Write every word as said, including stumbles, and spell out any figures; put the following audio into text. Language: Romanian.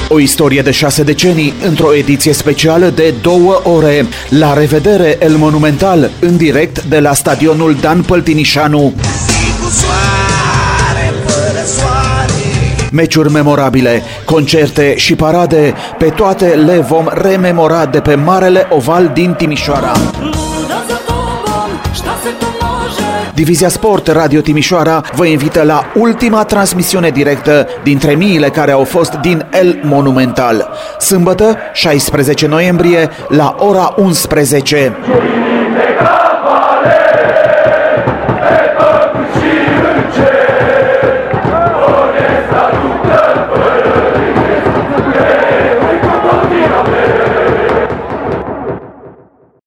O istorie de șase decenii într-o ediție specială de două ore. La revedere, El Monumental, în direct de la stadionul Dan Păltinișanu. Meciuri memorabile, concerte și parade, pe toate le vom rememora de pe Marele Oval din Timișoara. Divizia Sport Radio Timișoara vă invită la ultima transmisiune directă dintre miile care au fost din El Monumental. Sâmbătă, șaisprezece noiembrie, la ora unsprezece.